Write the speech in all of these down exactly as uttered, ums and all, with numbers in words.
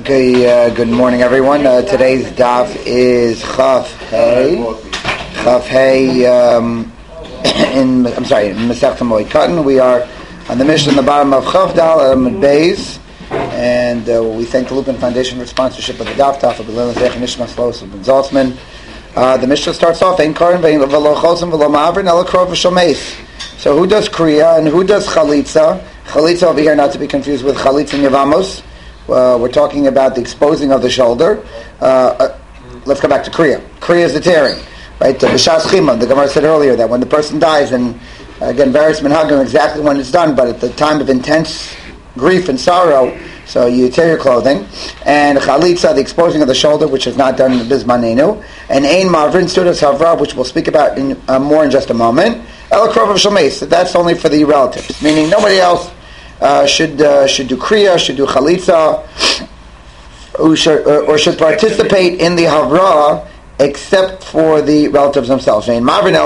Okay, uh, good morning, everyone. Uh, today's daf is Chaf Hey, Chaf Hey. Um, in I'm sorry, in Masechta Moed Katan. We are on the mission in the bottom of Chaf Dal Amud Beis, and uh, we thank the Lupin Foundation for sponsorship of the daf. Daf of B'Leil Zech Nishmas Los Ben Zaltzman. Uh, the mission starts off Ein Karin V'Lo Chosim V'Lo Ma'avrin Ela Krov V'Shomeis. So who does Kriya and who does Chalitza? Chalitza over here, not to be confused with Chalitza and Yavamos. Uh, we're talking about the exposing of the shoulder. Uh, uh, let's go back to Kriya. Kriya is the tearing, right? The B'Shas Chima, the Gemara said earlier that when the person dies, and uh, again, various minhagim exactly when it's done, but at the time of intense grief and sorrow, so you tear your clothing. And Chalitza, the exposing of the shoulder, which is not done in Bizmanenu. And Ein Mavrin, Sudas Havra, which we'll speak about in, uh, more in just a moment. El Krov Shomeis, that's only for the relatives, meaning nobody else Uh, should uh, should do kriya, should do chalitza, or should, or, or should participate in the havra, except for the relatives themselves. And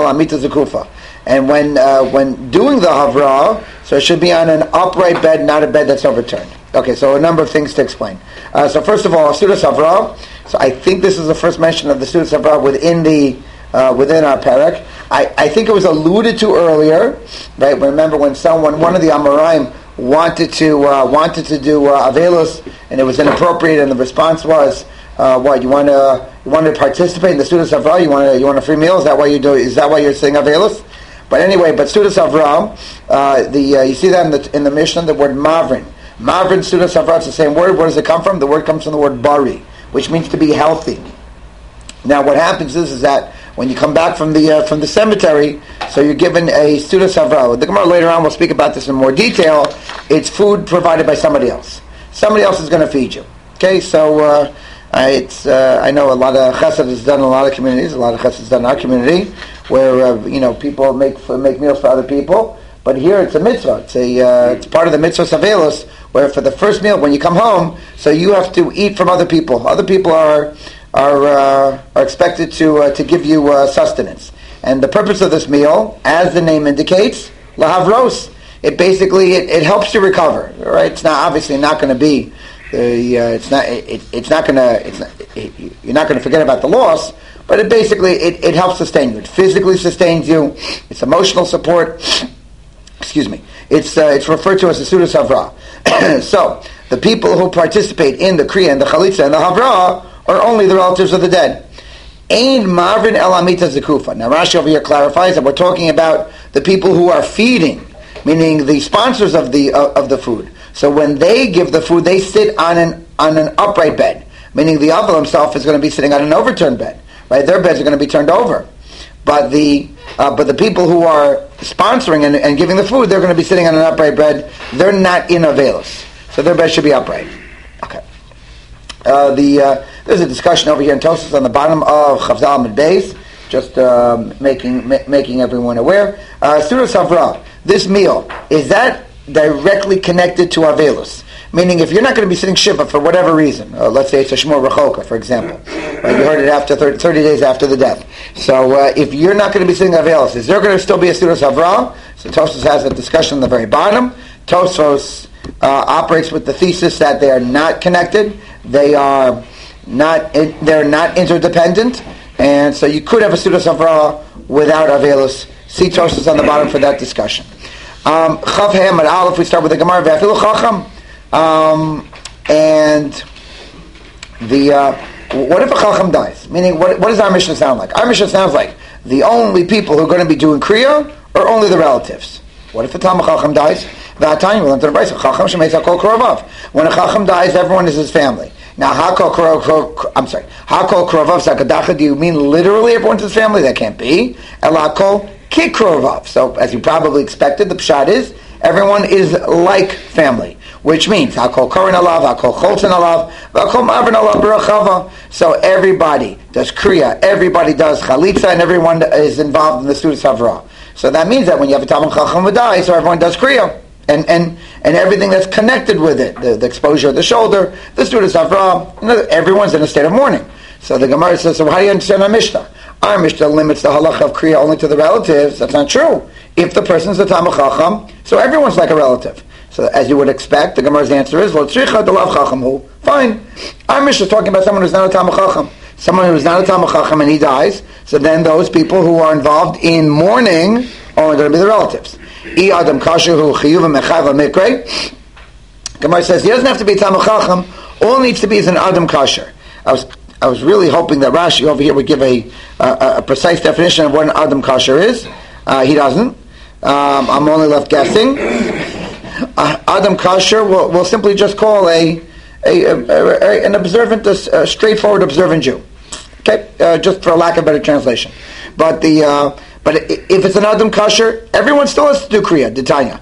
when uh, when doing the havra, so it should be on an upright bed, not a bed that's overturned. Okay, so a number of things to explain. Uh, so first of all, Sudas Havra. So I think this is the first mention of the Sudas Havra within the uh, within our parak. I, I think it was alluded to earlier, right? Remember when someone, one of the Amoraim, wanted to uh, wanted to do uh, Avelus, and it was inappropriate, and the response was, uh, "What you want to you want to participate in the Sudas Havra? You want to you want a free meal? Is that why you do? Is that why you're saying Avelus?" But anyway, but Sudas Havra, uh, the uh, you see that in the in the Mishnah, the word Mavrin, Mavrin Sudas Havra, it's the same word. Where does it come from? The word comes from the word Bari, which means to be healthy. Now, what happens is is that when you come back from the uh, from the cemetery, so you're given a Sudas Havra. The Gemara later on will speak about this in more detail. It's food provided by somebody else. Somebody else is going to feed you. Okay, so uh, it's uh, I know a lot of chesed is done in a lot of communities. A lot of chesed is done in our community, where uh, you know people make make meals for other people. But here it's a mitzvah. It's a uh, it's part of the mitzvah savelos, where for the first meal when you come home, so you have to eat from other people. Other people are. are uh, are expected to uh, to give you uh, sustenance. And the purpose of this meal, as the name indicates, lahavros, it basically it, it helps you recover. Right? It's not obviously not going to be the uh, it's not it, it's not going to it's not, it, you're not going to forget about the loss, but it basically it, it helps sustain you. It physically sustains you. It's emotional support. Excuse me. It's uh, it's referred to as the Sudas Havra. So the people who participate in the kriya and the chalitza and the havra are only the relatives of the dead. Ein Mavrin El Amita Zekufa. Now Rashi over here clarifies that we're talking about the people who are feeding, meaning the sponsors of the uh, of the food. So when they give the food, they sit on an on an upright bed, meaning the Avel himself is going to be sitting on an overturned bed. Right? Their beds are going to be turned over. But the uh, but the people who are sponsoring and, and giving the food, they're going to be sitting on an upright bed. They're not in Avelus. So their bed should be upright. Okay. Uh, the uh, there's a discussion over here in Tosfos on the bottom of Chavzal Amud Beis, just um, making ma- making everyone aware. Uh, Sudas Havra, this meal, is that directly connected to Avelus? Meaning, if you're not going to be sitting Shiva for whatever reason, uh, let's say it's a Shmur Rechoka, for example, right? You heard it after thirty, thirty days after the death. So, uh, if you're not going to be sitting Avelus, is there going to still be a Sudas Havra? So Tosfos has a discussion on the very bottom. Tosfos uh, operates with the thesis that they are not connected. They are not they're not interdependent, and so you could have a Sudas Havra without Avelus. See Tosfos on the bottom for that discussion. Um, Chav Hem and Aleph, we start with the Gemara V'afilu Chacham, um, and the uh, what if a Chacham dies? Meaning, what, what does our Mishnah sound like? Our Mishnah sounds like the only people who are going to be doing Kriya are only the relatives. What if the Talmud Chacham dies? When a Chacham dies, everyone is his family. Now, Hakol Krovav, I'm sorry, Hakol Krovav Zakadacha, do you mean literally everyone's his family? That can't be. Elakol Kikrovav. So, as you probably expected, the pshat is, everyone is like family. Which means, Hakol Korin Alav, Hakol Cholton Alav, Hakol Mavrin Alav Barachava. So, everybody does Kriya, everybody does Chalitza, and everyone is involved in the Sudas Havra. So, that means that when you have a Talmud Chacham who dies, so everyone does Kriya. And, and and everything that's connected with it, the, the exposure of the shoulder, the Sudas Havra, everyone's in a state of mourning. So the Gemara says, so how do you understand our Mishnah? Our Mishnah limits the halacha of Kriya only to the relatives. That's not true. If the person's a Talmud Chacham, so everyone's like a relative. So as you would expect, the Gemara's answer is, Lo tzricha delav chacham hu. Fine. Our Mishnah is talking about someone who's not a Talmid Chacham. Someone who's not a Talmid Chacham and he dies, so then those people who are involved in mourning are going to be the relatives. I adam kasher hu chiyuv mechav mikre. Gemara says he doesn't have to be a Talmid Chacham. All he needs to be is an adam kasher. I was I was really hoping that Rashi over here would give a a, a precise definition of what an adam kasher is. Uh, he doesn't. Um, I'm only left guessing. Uh, adam kasher we'll, we'll simply just call a, a, a, a an observant, a, a straightforward observant Jew. Okay, uh, just for a lack of better translation. But the uh, but if it's an adam kasher, everyone still has to do kriya. D'tanya.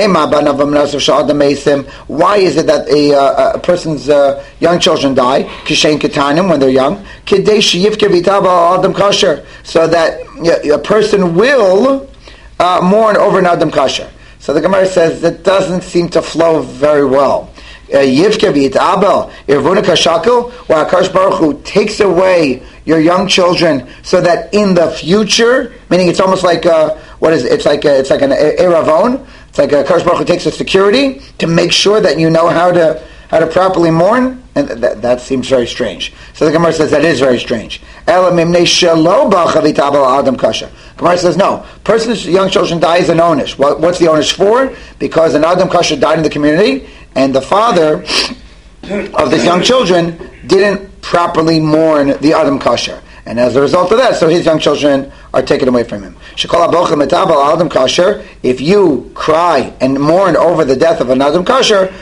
Why is it that a, uh, a person's uh, young children die? Kishen ketanim, when they're young. Adam kasher, so that yeah, a person will uh, mourn over an adam kasher. So the Gemara says that doesn't seem to flow very well. Yivke v'yitabel irvunika shakel, where Hakadosh Baruch Hu takes away your young children, so that in the future, meaning it's almost like a, what is it? It's like a, it's like an eravon. It's like a Hakadosh Baruch Hu takes a security to make sure that you know how to how to properly mourn, and that, that seems very strange. So the Gemara says that is very strange. Gemara says no. Person's young children die is an onish. What, what's the onish for? Because an adam kasher died in the community, and the father of these young children didn't properly mourn the adam kasher, and as a result of that, so his young children are taken away from him. If you cry and mourn over the death of an adam kasher,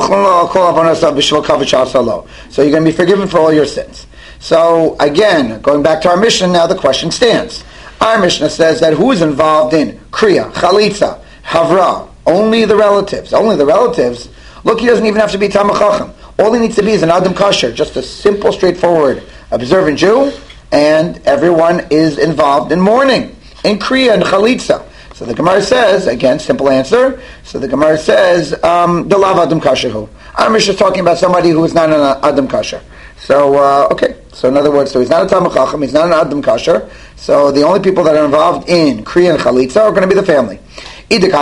so you're going to be forgiven for all your sins. So again, going back to our Mishnah, now the question stands. Our Mishnah says that who is involved in kriya, chalitza, havra? Only the relatives. Only the relatives. Look, he doesn't even have to be Talmid Chacham. All he needs to be is an adam kasher, just a simple, straightforward, observant Jew, and everyone is involved in mourning, in kriya and chalitza. So the Gemara says, again, simple answer. So the Gemara says, um, the lav adam kasher hu. Our Mishnah is talking about somebody who is not an adam kasher. So, uh, okay. So in other words, so he's not a Talmid Chacham, he's not an adam kasher. So the only people that are involved in kriya and chalitza are going to be the family. So the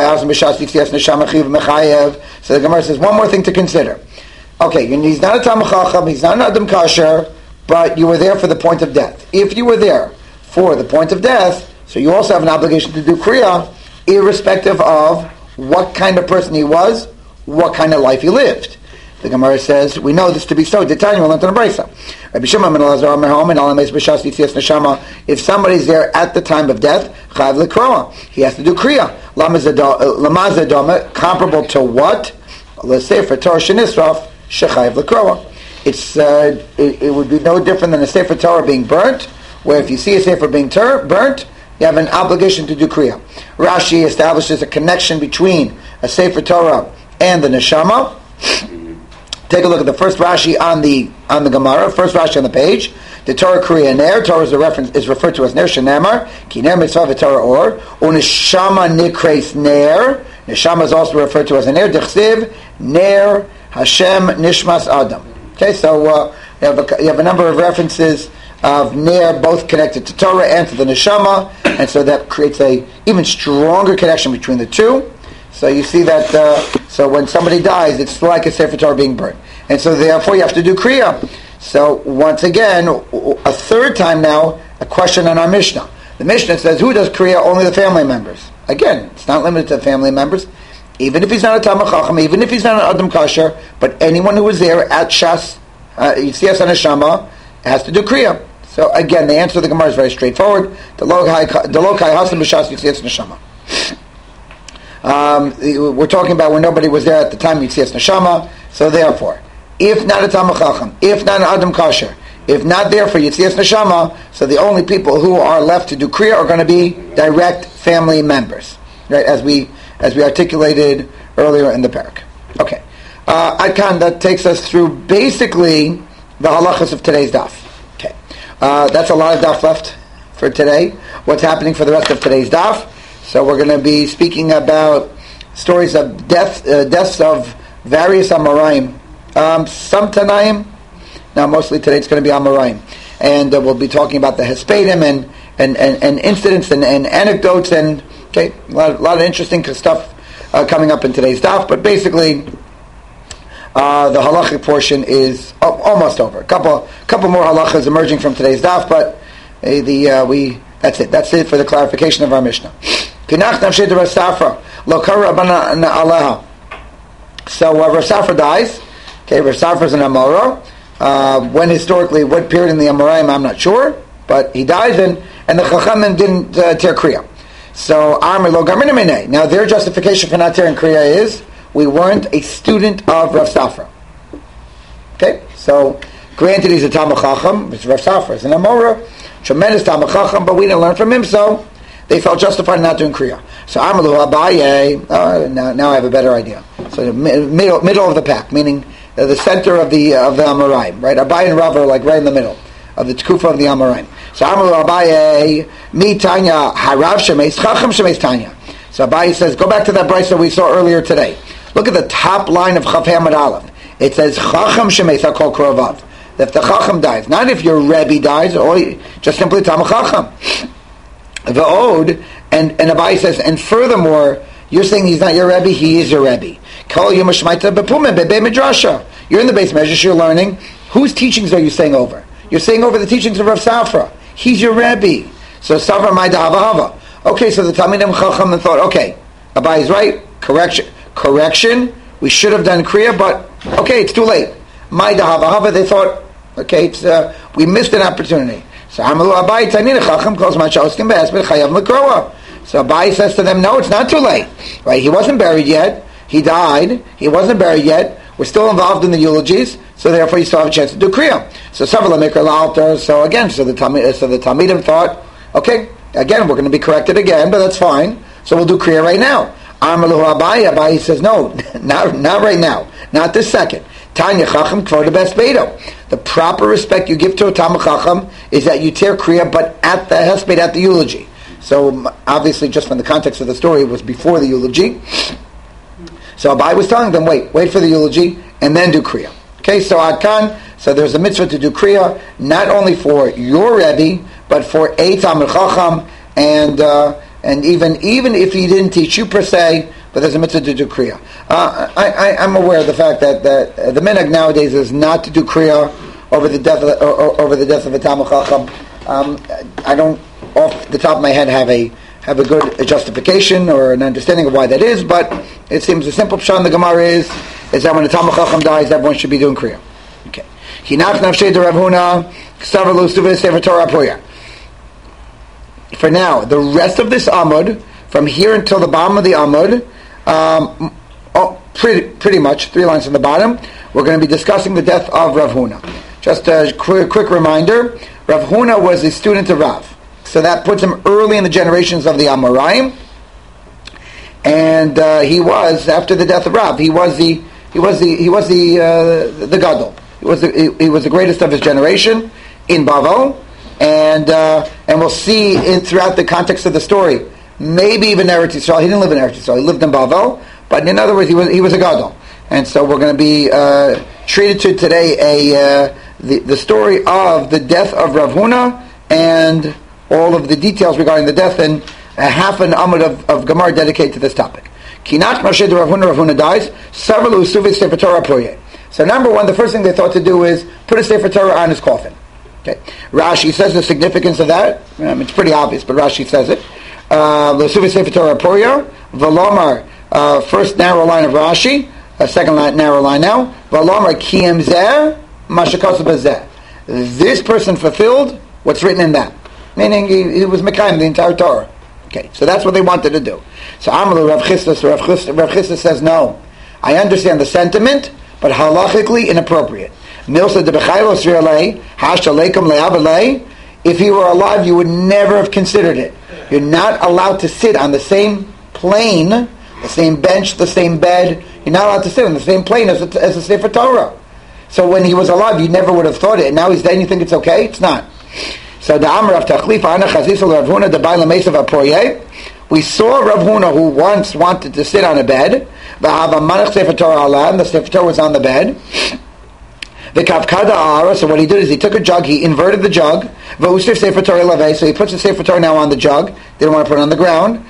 Gemara says, one more thing to consider. Okay, he's not a Talmid Chacham, he's not an adam kasher, but you were there for the point of death. If you were there for the point of death, so you also have an obligation to do kriya, irrespective of what kind of person he was, what kind of life he lived. The Gemara says, we know this to be so. If somebody's there at the time of death, he has to do kriya. Comparable to what? Let's say for Torah shenisraf, shechayev l'kroa. It's uh, it, it would be no different than a Sefer Torah being burnt, where if you see a Sefer being ter- burnt, you have an obligation to do kriya. Rashi establishes a connection between a Sefer Torah and the neshama. Take a look at the first Rashi on the on the Gemara, first Rashi on the page. The Torah kriya ner. Torah is a reference is referred to as ner shenamar ki ner mitzvah v'torah or uneshama nikreis ner. Neshama is also referred to as a ner dechsiv ner Hashem nishmas adam. Okay, so uh, you, have a, you have a number of references of ner, both connected to Torah and to the neshama, and so that creates a even stronger connection between the two. So you see that, uh, so when somebody dies, it's like a Sefer Torah being burnt. And so therefore you have to do kriya. So once again, a third time now, a question on our Mishnah. The Mishnah says, who does kriya? Only the family members. Again, it's not limited to family members. Even if he's not a Talmid Chacham, even if he's not an Adam Kasher, but anyone who was there at Shas, uh, Yitzias HaNeshama, has to do kriya. So again, the answer to the Gemara is very straightforward. The Lokai Hasan B'Shas Yitzias HaNeshama. Um, we're talking about when nobody was there at the time Yitzias Neshama. So therefore, if not a Talmid Chacham, if not an Adam Kasher, if not there for Yitzias Neshama, so the only people who are left to do kriya are going to be direct family members, right? As we as we articulated earlier in the parak. Okay, uh, Adkan, that takes us through basically the halachas of today's daf. Okay, uh, that's a lot of daf left for today. What's happening for the rest of today's daf? So we're going to be speaking about stories of death, uh, deaths of various Amoraim. Um, some Tanaim. Now, mostly today it's going to be Amoraim. And uh, we'll be talking about the Hespedim and, and, and, and incidents and, and anecdotes and, okay, a lot, a lot of interesting stuff uh, coming up in today's daf. But basically, uh, the halachic portion is oh, almost over. A couple, couple more halachas emerging from today's daf, but uh, the uh, we that's it. That's it for the clarification of our Mishnah. Pinach nafshei de Rav Safra lo kara rabbanan aleha. So uh, Rav Safra dies. Okay, Rav Safra is an Amora. Uh, when historically, what period in the Amoraim, I'm not sure, but he dies, and, and the Chachamim didn't uh, tear Kriya. So, Amr lo garmina minei. Now, their justification for not tearing Kriya is, we weren't a student of Rav Safra. Okay, so, granted he's a Talmid Chacham, it's Rav Safra, it's an Amora, tremendous Talmid Chacham, but we didn't learn from him, so they felt justified in not doing Kriya. So, Amr lo Abaye, uh, now, now I have a better idea. So, the middle, middle of the pack, meaning Uh, the center of the uh, of the Amoraim, right? Abaye and Rav are like right in the middle of the Tkufa of the Amoraim. So Amar Abaye, mi Tanya harav shemeis chacham shemeis Tanya. So Abaye says, go back to that brayso we saw earlier today. Look at the top line of Chaf Hamad Aleph. It says chacham shemeis hakol krovav. If the chacham dies, not if your rebbe dies, or just simply Talmid Chacham. The Ode, and and Abaye says, and furthermore, you're saying he's not your rebbe, he is your rebbe. You're in the base measures, you're learning. Whose teachings are you saying over? You're saying over the teachings of Rav Safra. He's your Rebbe. So Safra Maida Hava Hava. Okay, so the Talmidim Chacham thought, okay, Abaye is right, correction, correction, we should have done Kriya, but okay, it's too late. Maida Hava Hava, they thought, okay, it's, uh, we missed an opportunity. So Amalu Abaye Tanina Chacham calls Machoskim Be'esbet Chayav L'Kroa. So Abaye says to them, no, it's not too late. Right? He wasn't buried yet. He died. He wasn't buried yet. We're still involved in the eulogies, so therefore you still have a chance to do Kriya. So Savla Mikra L'Alter. So again, so the Talmid, so the Talmidim thought, okay, again we're going to be corrected again, but that's fine. So we'll do Kriya right now. Amalu Abaye. Abaye says, no, not not right now, not this second. Tanya Chacham Kvod the best Beto. The proper respect you give to a Talmid Chacham is that you tear Kriya, but at the hesped, at the eulogy. So obviously, just from the context of the story, it was before the eulogy. So Abaye was telling them, wait, wait for the eulogy, and then do Kriya. Okay, so Adkan, so there's a mitzvah to do Kriya, not only for your Rebbe, but for a Talmid Chacham, and uh, and even even if he didn't teach you per se, but there's a mitzvah to do Kriya. Uh, I, I, I'm aware of the fact that, that uh, the minhag nowadays is not to do Kriya over the death of, or, over the death of a Talmid Chacham. Um, I don't, off the top of my head, have a have a good justification or an understanding of why that is, but it seems the simple pshat in the Gemara is is that when a Talmid Chacham dies, everyone should be doing Kriya. Okay. For now, the rest of this Amud, from here until the bottom of the Amud, um, oh, pretty pretty much three lines from the bottom, we're going to be discussing the death of Rav Huna. Just a quick, quick reminder: Rav Huna was a student of Rav. So that puts him early in the generations of the Amoraim, and uh, he was after the death of Rav. He was the he was the he was the uh, the gadol. He was the, he, he was the greatest of his generation in Bavel, and uh, and we'll see in throughout the context of the story. Maybe even Eretz Yisrael. He didn't live in Eretz Yisrael. He lived in Bavel, but in other words, he was he was a gadol. And so we're going to be uh, treated to today a uh, the the story of the death of Rav Huna and all of the details regarding the death, and a half an amud of, of Gemara dedicated to this topic. Kinach Moshe de Rav Huna, Rav Huna dies. Several usuvis Sefer Torah proye. So number one, the first thing they thought to do is put a Sefer Torah on his coffin. Okay, Rashi says the significance of that. I mean, it's pretty obvious, but Rashi says it. Usuvis Sefer Torah proye. Valomar, uh, first narrow line of Rashi. Uh, second line, narrow line now. Valomar kiyem zeh mashakos bezeh. This person fulfilled what's written in that. Meaning he, he was Mekayim the entire Torah. Okay, so that's what they wanted to do. So Amalu Rav Chisda, Rav Chisda, Rav Chisda says, no, I understand the sentiment, but halachically inappropriate. Milsa de Bechaylos Rialei, Hasha Leikum Leabalei. If he were alive, you would never have considered it. You're not allowed to sit on the same plane, the same bench, the same bed. You're not allowed to sit on the same plane as a, as a Sefer Torah. So when he was alive, you never would have thought it. And now he's dead and you think it's okay? It's not. So the Amr of Tachlif Ana Chazisel Rav Huna the Baila Mesav Apoye. We saw Rav Huna who once wanted to sit on a bed. The Hava Manach Sefer Torah Alam. The Sefer Torah was on the bed. V'kavkada ara. So what he did is he took a jug, he inverted the jug. V'usir sefer Torah levei. So he puts the sefer Torah now on the jug. Didn't want to put it on the ground.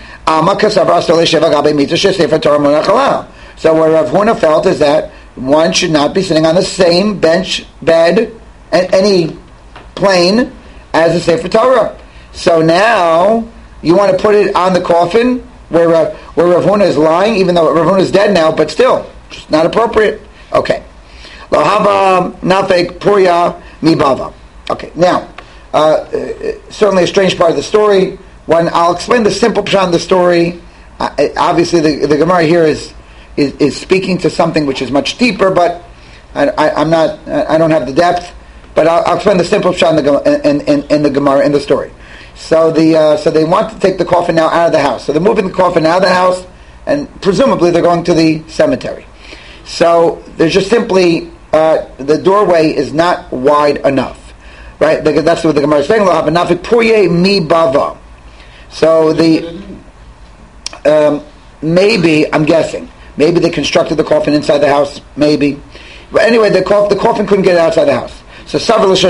So what Rav Huna felt is that one should not be sitting on the same bench, bed, and any plane as the sefer Torah. So now you want to put it on the coffin where uh, where Rav Huna is lying, even though Rav Huna is dead now, but still, just not appropriate. Okay. Lahava nafek purya mibava. Okay. Now, uh, certainly a strange part of the story. When I'll explain the simple pshat of the story, uh, obviously the, the Gemara here is, is is speaking to something which is much deeper, but I, I, I'm not, I don't have the depth. But I'll, I'll explain the simple pshat in the in, in, in the Gemara in the story. So the uh, so they want to take the coffin now out of the house. So they're moving the coffin out of the house, and presumably they're going to the cemetery. So there's just simply uh, the doorway is not wide enough, right? Because that's what the Gemara is saying. mi bava. So the um, maybe I'm guessing maybe they constructed the coffin inside the house. Maybe, but anyway, the coffin the coffin couldn't get it outside the house. So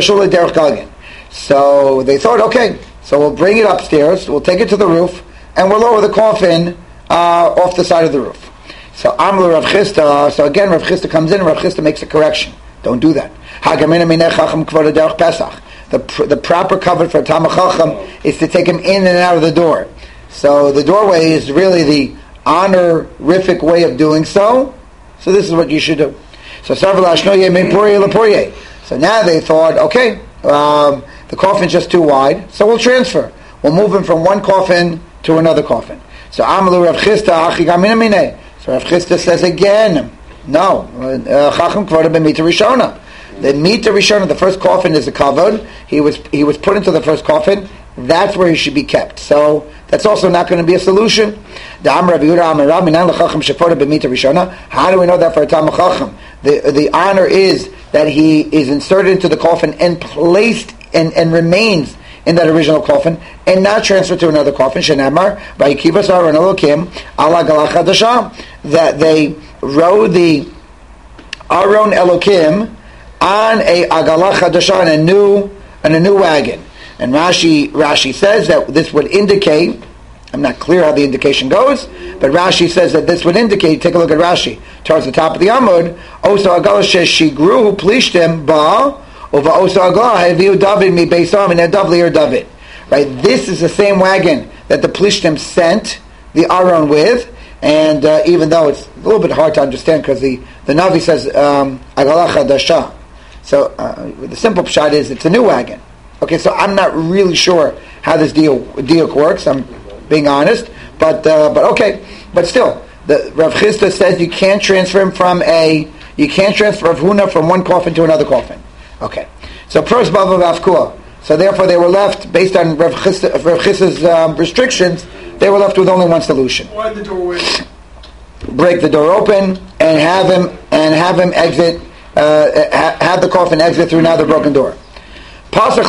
So they thought, okay. So we'll bring it upstairs, we'll take it to the roof, and we'll lower the coffin uh, off the side of the roof. So Amru Rav Chisda, so again Rav Chisda comes in and Rav Chisda makes a correction. Don't do that. The, pr- the proper cover for a Talmid Chacham is to take him in and out of the door. So the doorway is really the honorific way of doing so. So this is what you should do. So So now they thought, okay, um, the coffin's just too wide, so we'll transfer. We'll move him from one coffin to another coffin. So Amalu Rav Chisda, so Rav Chisda says again, no, Chacham Kvoda b'mita Rishona. The mita Rishona, the first coffin is a kavod. He was he was put into the first coffin. That's where he should be kept. So that's also not going to be a solution. How do we know that for a Talmid Chacham? The the honor is that he is inserted into the coffin and placed and, and remains in that original coffin and not transferred to another coffin. Shenamar vayikivas aron Elokim ala galach hadashah, that they rode the Aron Elokim on a agalah chadashah, on a new on a new wagon. And Rashi Rashi says that this would indicate, I'm not clear how the indication goes, but Rashi says that this would indicate, take a look at Rashi, towards the top of the Amud, Osa agalah sheshigru plishtim ba, ova osa agalah haviu David mi beisam and David or David. Right? This is the same wagon that the plishtim sent the Aron with, and uh, even though it's a little bit hard to understand because the, the Navi says agalah chadashah. So uh, the simple pshat is it's a new wagon. Okay, so I'm not really sure how this deal deal works. I'm being honest, but uh, but okay, but still, the Rav Chisda says you can't transfer him from a you can't transfer Rav Huna from one coffin to another coffin. Okay, so pros bava v'afkua. So therefore, they were left based on Rav Chisda, Rav Chisda's um, restrictions. They were left with only one solution. Why the doorway? Break the door open and have him and have him exit. Uh, ha- have the coffin exit through now the broken door. Okay,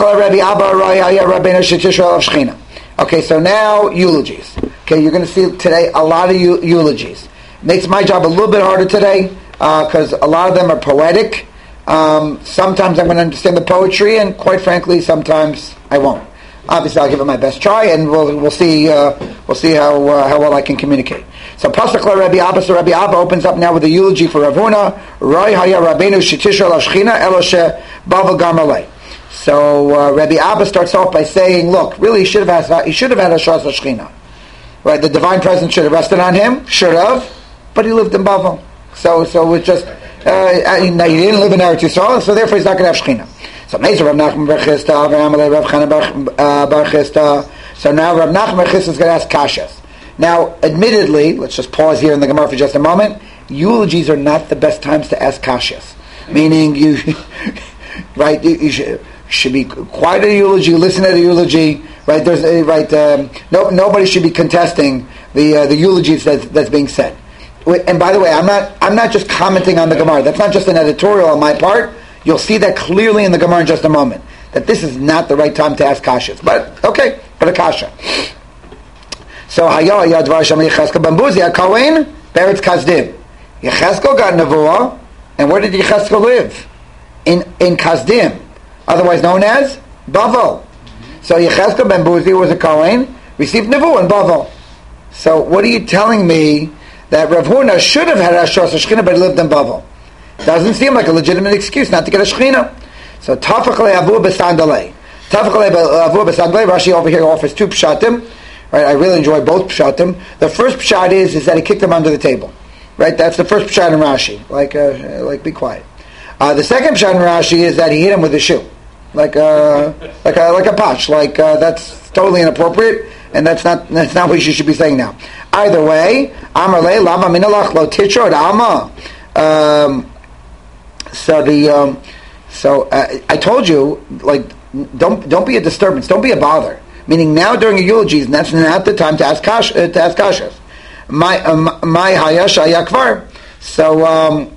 so now eulogies. Okay, you're going to see today a lot of eu- eulogies. Makes my job a little bit harder today because uh, a lot of them are poetic. Um, sometimes I'm going to understand the poetry, and quite frankly, sometimes I won't. Obviously, I'll give it my best try, and we'll we'll see uh, we'll see how uh, how well I can communicate. So Pasuk La Rabbi Abba, so Rabbi Abba opens up now with a eulogy for Rav Huna. Roy Haya Rabbeinu Shetisha Lashchina Eloshe Bavel Gamalei. So uh, Rabbi Abba starts off by saying, "Look, really, he should have had he should have had a Shas Lashchina, right? The divine presence should have rested on him, should have, but he lived in Bavel. So so it's just uh, he didn't live in Eretz Yisrael, so therefore he's not going to have Shechina." So Meizer Rav Nachman Bar Chisda, V'Amalei Rav Chana Bar Chisda. So now Rav Nachman Bar Chisda is going to ask kashas. Now, admittedly, let's just pause here in the Gemara for just a moment. Eulogies are not the best times to ask kashas. Meaning, you, right? You, you should, should be quiet at a eulogy, listen to the eulogy. Right? There's a, right. Um, no, nobody should be contesting the uh, the eulogies that's, that's being said. And by the way, I'm not I'm not just commenting on the Gemara. That's not just an editorial on my part. You'll see that clearly in the Gemara in just a moment. That this is not the right time to ask kashas. But okay, but a kasha. So Hayo Yadvar Shem Yecheskel Bambuzi HaKohen Beretz Kazdim. Yecheskel got Nevuah, and where did Yecheskel live? in, in Kasdim, otherwise known as Bavel. So Yechezkel ben Buzi was a Kohen, received Nevuah in Bavel. So what are you telling me that Rav Huna should have had Hashras HaShechina but he lived in Bavel? Doesn't seem like a legitimate excuse not to get a Shechina. So Tafach le'avu b'sandalei. Tafach le'avu b'sandalei, Rashi over here offers two pshatim. Right, I really enjoy both pshatim. The first pshat is, is that he kicked him under the table. Right, that's the first pshat in Rashi. Like, uh, like be quiet. Uh, the second pshat in Rashi is that he hit him with a shoe. Like a, like a, like a patch. Like, uh, that's totally inappropriate. And that's not that's not what you should be saying now. Either way, Amar le lama minalach lo titrod alma. Um, so the um, so uh, I told you, like, don't don't be a disturbance, don't be a bother. Meaning now during a eulogy, that's not the time to ask kash, uh, to ask kashas. My my hayash hayakvar. So um,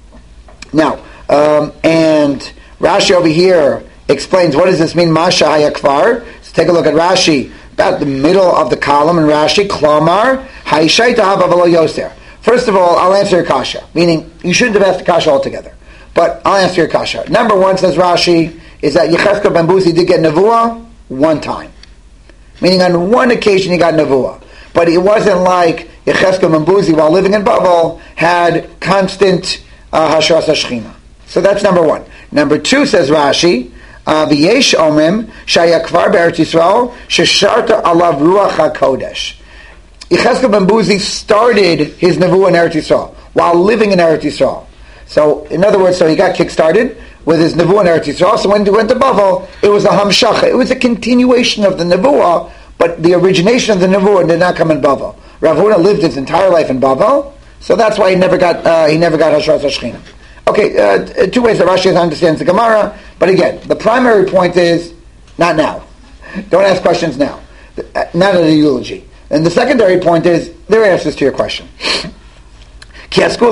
now um, and Rashi over here explains what does this mean, masha hayakvar. So take a look at Rashi. About the middle of the column in Rashi, Klamar, Haishai Tahav Avalo Yoser. First of all, I'll answer your kasha, meaning you shouldn't have asked the kasha altogether. But I'll answer your kasha. Number one, says Rashi, is that Yechezkel ben Buzi did get Nevuah one time. Meaning on one occasion he got Nevuah. But it wasn't like Yechezkel ben Buzi, while living in Bavel, had constant uh, Hashras HaShechina. So that's number one. Number two, says Rashi, V'yesh omrim shayakvar be'eretz Yisrael shesharta alav ruach hakodesh. Yechezkel ben Buzi started his nevuah in Eretz Yisrael while living in Eretz Yisrael. So, in other words, so he got kick-started with his nevuah in Eretz Yisrael. So when he went to Bavel, it was a hamshacha. It was a continuation of the nevuah, but the origination of the nevuah did not come in Bavel. Rav Huna lived his entire life in Bavel, so that's why he never got uh, he never got Hashras HaShechina. Okay, uh, two ways that Rashi understands the Gemara, but again, the primary point is, not now. Don't ask questions now. Not in a eulogy. And the secondary point is, there are answers to your question. So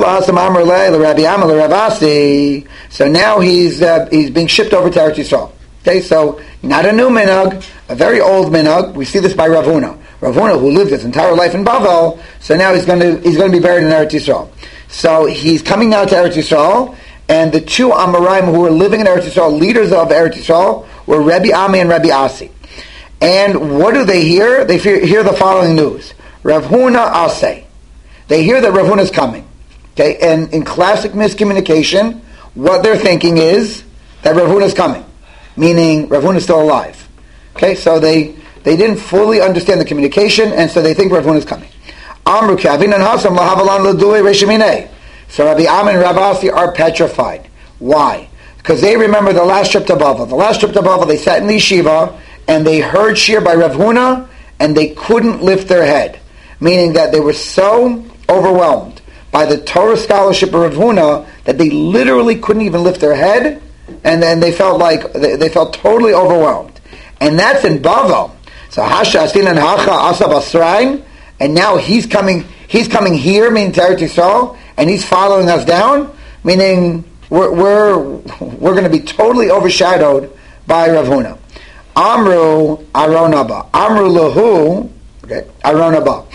now he's uh, he's being shipped over to Eretz Yisrael. Okay, so not a new minhag, a very old minhag. We see this by Rav Huna. Rav Huna, who lived his entire life in Bavel, so now he's going to he's going to be buried in Eretz Yisrael. So he's coming now to Eretz Yisrael, and the two Amoraim who were living in Eretz Yisrael, leaders of Eretz Yisrael, were Rebbe Ami and Rebbe Asi. And what do they hear? They hear the following news. Rav Huna Aseh. They hear that Rav Huna is coming. Okay, and in classic miscommunication, what they're thinking is that Rav Huna is coming, meaning Rav Huna is still alive. Okay, so they they didn't fully understand the communication, and so they think Rav Huna is coming. Amru Kavin and Hasam Lahavalan Ladule Reshimine. So Rabbi Am and Rav Asi are petrified. Why? Because they remember the last trip to Bavel. The last trip to Bavel, they sat in the yeshiva and they heard shir by Rav Huna, and they couldn't lift their head, meaning that they were so overwhelmed by the Torah scholarship of Rav Huna that they literally couldn't even lift their head, and then they felt like they, they felt totally overwhelmed. And that's in Bavel. So Hasha Asin and Hacha Asab Asraim. And now he's coming. He's coming here, meaning to Eretz Yisrael, and he's following us down, meaning we're we're we're going to be totally overshadowed by Rav Huna. Amru Aronaba, Amru Lahu, okay, Aronaba.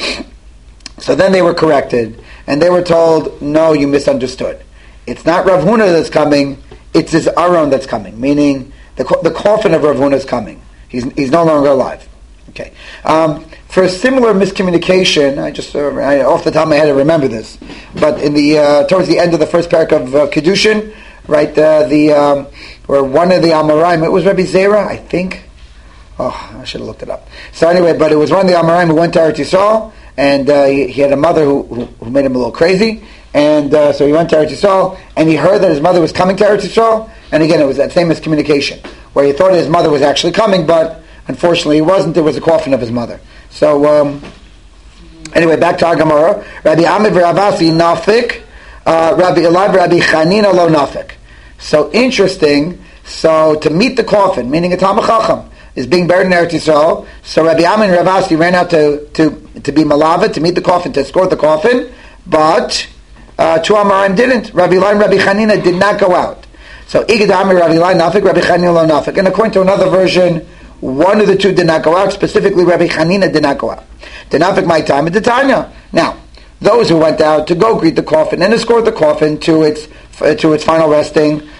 So then they were corrected, and they were told, "No, you misunderstood. It's not Rav Huna that's coming; it's his Aron that's coming. Meaning the the coffin of Rav Huna is coming. He's he's no longer alive." Okay. Um, for a similar miscommunication, I just uh, I, off the top of my head I remember this, but in the uh, towards the end of the first parak of uh, Kedushin, right, uh, the um, where one of the Amoraim, it was Rabbi Zera, I think. Oh, I should have looked it up. So anyway, but it was one of the Amoraim who went to Eretz Yisrael, and uh, he, he had a mother who, who, who made him a little crazy, and uh, so he went to Eretz Yisrael, and he heard that his mother was coming to Eretz Yisrael, and again, it was that same miscommunication, where he thought his mother was actually coming, but unfortunately, it wasn't. It was a coffin of his mother. So, um, anyway, back to our Gemara. Rabbi Amid v'Ravasi nafik, uh, Rabbi Elad Rabbi Chanina lo nafik. So interesting. So to meet the coffin, meaning a Talmid Chacham, is being buried in Eretz Yisrael. So Rabbi Amid and Ravasi ran out to to to be malava, to meet the coffin, to escort the coffin, but uh, two Amoraim didn't. Rabbi Elad and Rabbi Chanina did not go out. So Igad Amid Rabbi Elad nafik, Rabbi Chanina lo nafik. And according to another version, one of the two did not go out. Specifically, Rabbi Chanina did not go out. Did not pick my time at the Tanya. Now, those who went out to go greet the coffin and escort the coffin to its uh, to its final resting.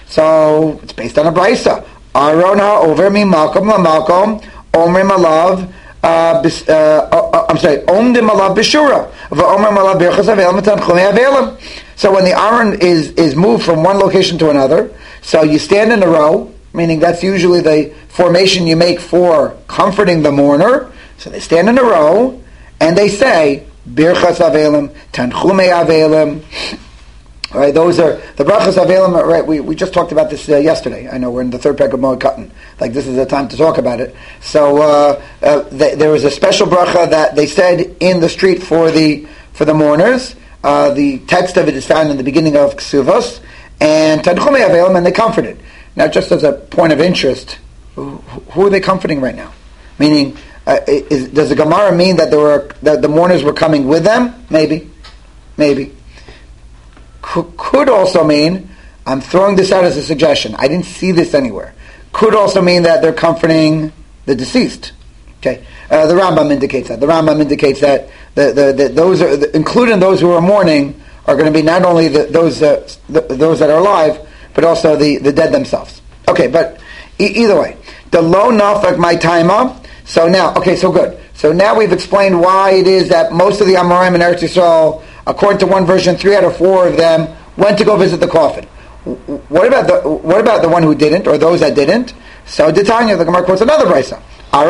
So it's based on a brisa. Aron ha'over mimalkom lamalkom omrim alav. Uh, uh, uh, I'm sorry. Omdim alav b'shura v'omrim alav birchas avelim v'tanchumei avelim. So when the Aron is is moved from one location to another, so you stand in a row, meaning that's usually the formation you make for comforting the mourner. So they stand in a row and they say birchas avelim, tanchumei avelim. All right, those are the brachas avelim. Right, we, we just talked about this uh, yesterday. I know we're in the third parak of Moed Katan. Like this is the time to talk about it. So uh, uh, th- there was a special bracha that they said in the street for the for the mourners. Uh, the text of it is found in the beginning of Ksuvos, and tanchumei avelim, and they comforted. Now, just as a point of interest, who, who are they comforting right now? Meaning, uh, is, does the Gemara mean that there were that the mourners were coming with them? Maybe, maybe. Could, could also mean, I'm throwing this out as a suggestion. I didn't see this anywhere. Could also mean that they're comforting the deceased. Okay, uh, the Rambam indicates that. The Rambam indicates that the, the, the those are the, including those who are mourning are going to be not only the, those uh, the, those that are alive, but also the, the dead themselves. Okay, but e- either way, the lo nafak my taima. So now, okay, so good. So now we've explained why it is that most of the Amoraim in Eretz Yisrael, according to one version, three out of four of them went to go visit the coffin. What about the what about the one who didn't, or those that didn't? So Tanya, the Gemara quotes another brisa.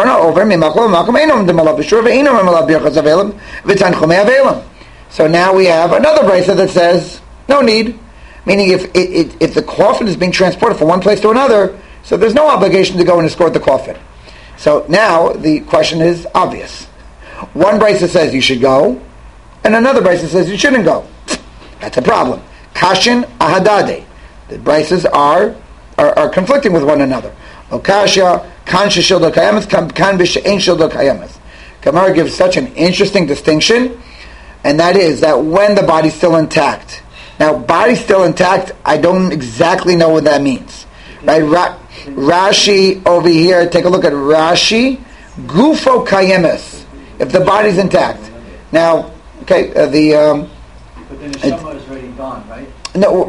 So now we have another brisa that says no need, meaning if it, it, if the coffin is being transported from one place to another, so there's no obligation to go and escort the coffin. So now the question is obvious. One brisa says you should go, and another brisa says you shouldn't go. That's a problem. Kashin ahadade. The brises are, are are conflicting with one another. Okasha kan sheshildo kayamas kan b'she'ein shildo kayamas. Gemara gives such an interesting distinction, and that is that when the body's still intact. Now, body still intact, I don't exactly know what that means. Right? Ra- Rashi over here, take a look at Rashi. Gufo kayemes. If the body's intact. Now, okay, uh, the... Um, but then the Shema is already gone, right? No,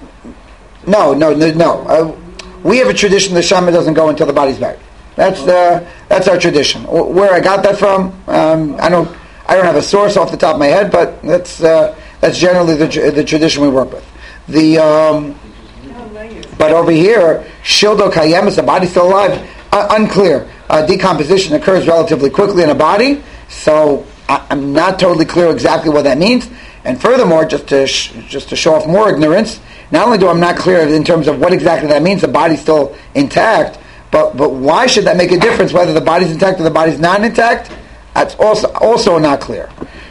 no, no, no. no. Uh, we have a tradition the Shema doesn't go until the body's buried. That's the that's our tradition. Where I got that from, um, I don't I don't have a source off the top of my head, but that's uh, that's generally the the tradition we work with. The um, but over here, Shildo Kayemis, the body's still alive, uh, unclear. Uh, decomposition occurs relatively quickly in a body, so I, I'm not totally clear exactly what that means. And furthermore, just to sh- just to show off more ignorance, not only do I'm not clear in terms of what exactly that means, the body's still intact, but but why should that make a difference whether the body's intact or the body's not intact? That's also also not clear.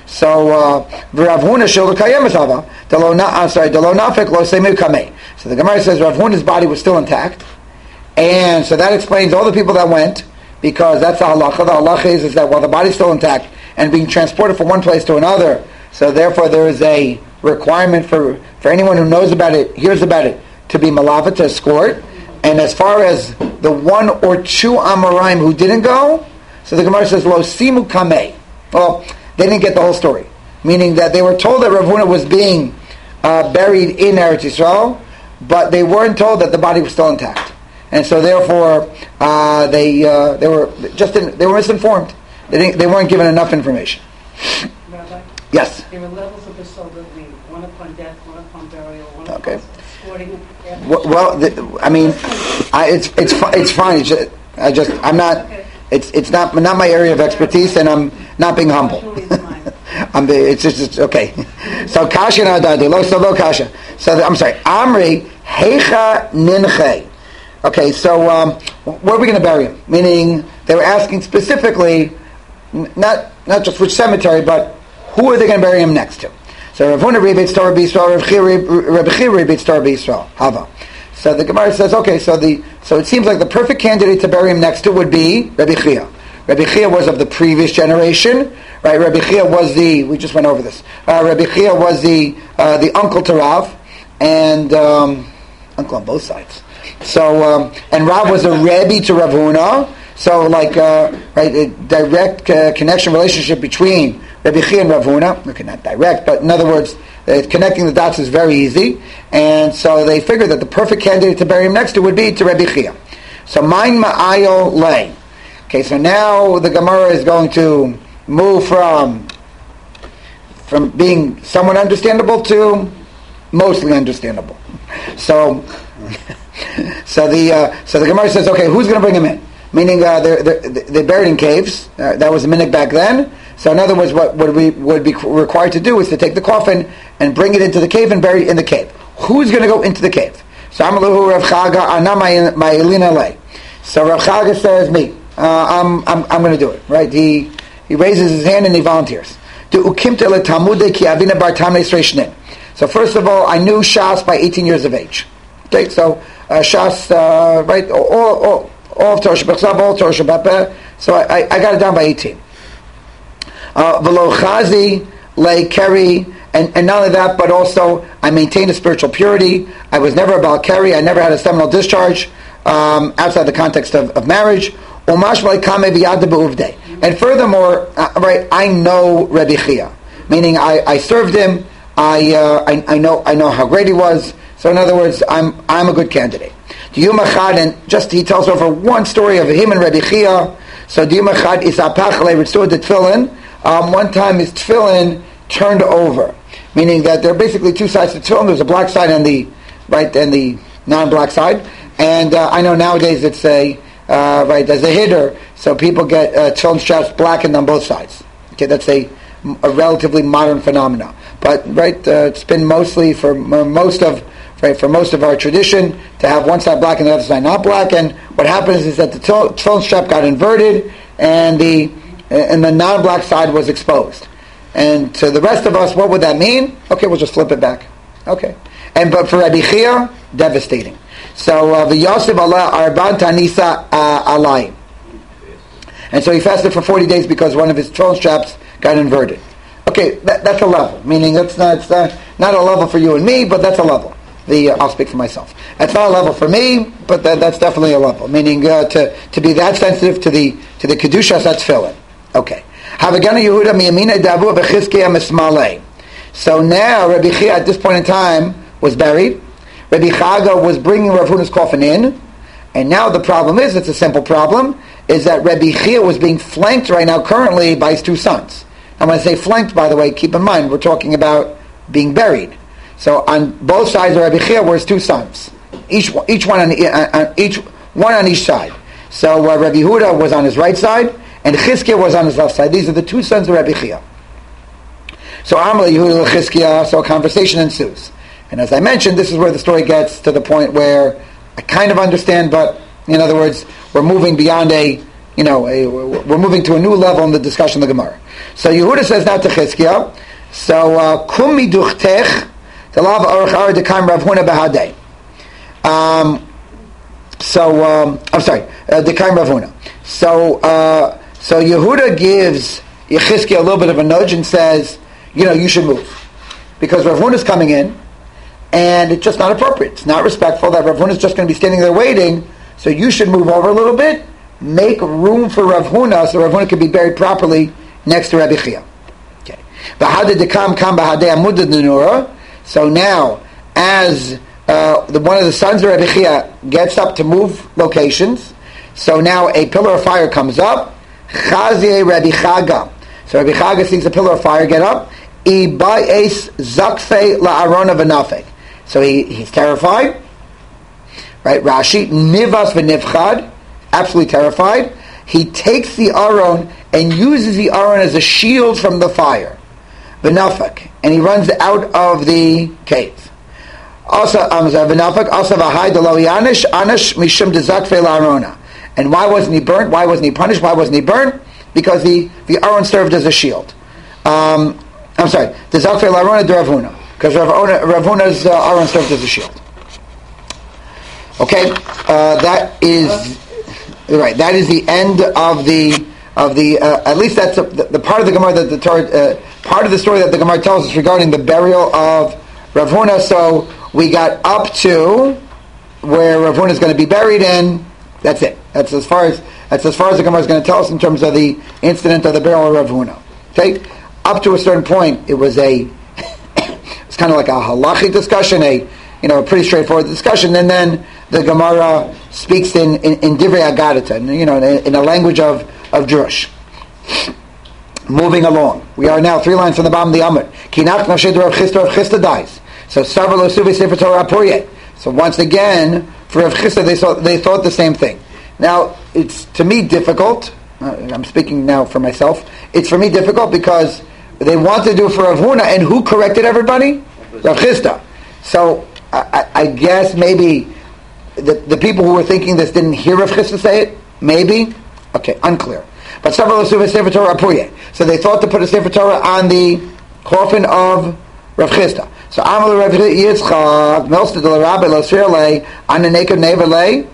So Rav Huna shildo kayemes hava delo na I'm sorry delo nafek lo seimu kamei. So the Gemara says Rav Huna's body was still intact, and so that explains all the people that went, because that's the halacha. The halacha is, is that while the body's still intact and being transported from one place to another, so therefore there is a requirement for, for anyone who knows about it, hears about it, to be malava, to escort. And as far as the one or two Amoraim who didn't go, so the Gemara says, Lo simu kamei. Well, they didn't get the whole story. Meaning that they were told that Rav Huna was being uh, buried in Eretz Yisrael, but they weren't told that the body was still intact. And so therefore, uh, they uh, they were just in, they were misinformed. They didn't, they weren't given enough information. Rabbi? Yes. There were levels of the soul that leave, one upon death, one upon burial, one Okay. upon sporting. Well, well the, I mean, I, it's it's fi- it's fine. It's just, I just I'm not. Okay. It's it's not not my area of expertise, and I'm not being humble. I'm the, it's just it's okay. So kasha na dadi lo so kasha. So the, I'm sorry. Amri heicha ninche. Okay, so um, where are we going to bury him? Meaning they were asking specifically, n- not not just which cemetery, but who are they going to bury him next to? So Rav Huna rebates Torah b'Yisrael, Rav Chia rebates Torah b'Yisrael. Hava. So the Gemara says, okay, so the so it seems like the perfect candidate to bury him next to would be Rabbi Chia. Rabbi Chia was of the previous generation, right? Rabbi Chia was the we just went over this. Uh, Rabbi Chia was the uh, the uncle to Rav, and um, uncle on both sides. So um, and Rav was a Rebbe to Rav Huna. So like uh, right, a direct uh, connection relationship between Rabbi Chia and Rav Huna. Okay, not direct, but in other words, uh, connecting the dots is very easy. And so they figured that the perfect candidate to bury him next to would be to Rabbi Chia. So, Main Ma'ayol Lay. Okay, so now the Gemara is going to move from from being somewhat understandable to mostly understandable. So, so the uh, so the Gemara says, okay, who's going to bring him in? Meaning uh, they're, they're they're buried in caves. Uh, that was a minute back then. So in other words, what what we would be required to do is to take the coffin and bring it into the cave and bury it in the cave. Who's going to go into the cave? So Amalahu Rav Chaga Ana Ma'ilina Lay. So Rav Chaga says, me. Uh, I'm I'm I'm going to do it. Right? He he raises his hand and he volunteers. So first of all, I knew Shas by eighteen years of age. Okay, so uh, Shas, uh, right, all all all of Torah Shabbat, all Torah Shabbat. So I, I got it down by eighteen. V'lo chazi lay keri, and and not only that, but also I maintained a spiritual purity. I was never about keri. I never had a seminal discharge um, outside the context of, of marriage. And furthermore, uh, right, I know Rabbi Chia, meaning I, I served him. I, uh, I I know I know how great he was. So in other words, I'm I'm a good candidate. And just he tells over one story of him and Rabbi Chia. So Diyumachad is apachle restored the tefillin. Um, one time his tefillin turned over, meaning that there are basically two sides to tefillin. There's a black side and the right and the non-black side. And uh, I know nowadays it's a Uh, right, as a hitter, so people get uh, tefillin straps blackened on both sides. Okay, that's a, a relatively modern phenomenon. But right, uh, it's been mostly for m- most of right for most of our tradition to have one side black and the other side not black. And what happens is that the tefillin strap got inverted, and the and the non-black side was exposed. And to the rest of us, what would that mean? Okay, we'll just flip it back. Okay, and but for Rabbi Chia, devastating. So the Yosef Allah Arban Tanisa Alayim, and so he fasted for forty days because one of his tefillin straps got inverted. Okay, that, that's a level. Meaning that's not it's not, not a level for you and me, but that's a level. The uh, I'll speak for myself. That's not a level for me, but that, that's definitely a level. Meaning uh, to to be that sensitive to the to the kedushas that's tefillin. Okay. Havagana Yehuda miyamina davu bechizkiya mismalei. So now Rabbi Chia at this point in time was buried. Rabbi Chaga was bringing Rav Huna's coffin in, and now the problem is, it's a simple problem, is that Rabbi Chia was being flanked right now currently by his two sons. And when I say flanked, by the way, keep in mind, we're talking about being buried. So on both sides of Rabbi Chia were his two sons, each each one on, on each one on each side. So uh, Rabbi Huda was on his right side, and Chizkiah was on his left side. These are the two sons of Rabbi Chia. So Amar Yehuda Chizkiah, so a conversation ensues. And as I mentioned, this is where the story gets to the point where I kind of understand, but in other words, we're moving beyond a, you know, a, we're moving to a new level in the discussion of the Gemara. So Yehuda says now to Chizkiah, so kum miduchtech talav aruch ar dekam Rav Huna behadei. Um, so um, I'm sorry, dekam Rav Huna. So uh, so Yehuda gives Chizkiah a little bit of a nudge and says, you know, you should move because Rav Huna's coming in. And it's just not appropriate. It's not respectful that Rav Huna is just going to be standing there waiting. So you should move over a little bit, make room for Rav Huna so Rav Huna can be buried properly next to Rabbi Chia. Okay. So now, as uh, the, one of the sons of Rabbi Chia gets up to move locations, so now a pillar of fire comes up. Chazie Rabbi Chaga. So Rabbi Chaga sees a pillar of fire get up. Ibayes zakfe la'arona v'nafek. So he, he's terrified, right? Rashi, nivas v'nivchad, absolutely terrified. He takes the aron and uses the aron as a shield from the fire, v'nafek, and he runs out of the cave. Also, v'nafek, also v'hai delo yanish, anish mishum dezakfe la'arona. And why wasn't he burnt? Why wasn't he punished? Why wasn't he burnt? Because the, the aron served as a shield. Um, I'm sorry, the zakfe la'arona de Rav Huna. Because Rav Huna's uh, aron served as a shield. Okay, uh, that is right. That is the end of the of the. Uh, at least that's a, the, the part of the Gemara that the Torah, uh, part of the story that the Gemara tells us regarding the burial of Rav Huna. So we got up to where Rav Huna is going to be buried in. That's it. That's as far as that's as far as the Gemara is going to tell us in terms of the incident of the burial of Rav Huna. Okay. up to a certain point, it was a it's kind of like a halachic discussion, a you know a pretty straightforward discussion, and then the Gemara speaks in in, in Divrei Agadata, you know, in, in a language of of Drush. Moving along, we are now three lines from the bottom of the Amud. Kinach nafshed Rav Chisda, Rav Chisda dies. So Sarva lo suvi sefer Torah apuryeh. So once again, for Rav Chisda, they thought they thought the same thing. Now it's to me difficult. Uh, I'm speaking now for myself. It's for me difficult because they wanted to do it for Rav Huna, and who corrected everybody? Rav Chisda. So I, I guess maybe the, the people who were thinking this didn't hear Rav Chisda say it. Maybe, okay, unclear. But Sefer Sefer Torah Apuryeh. So they thought to put a Sefer Torah on the coffin of Rav Chisda. So Amal Rav Yitzchak Melsta de Rabbi Losirle on the naked Neverle.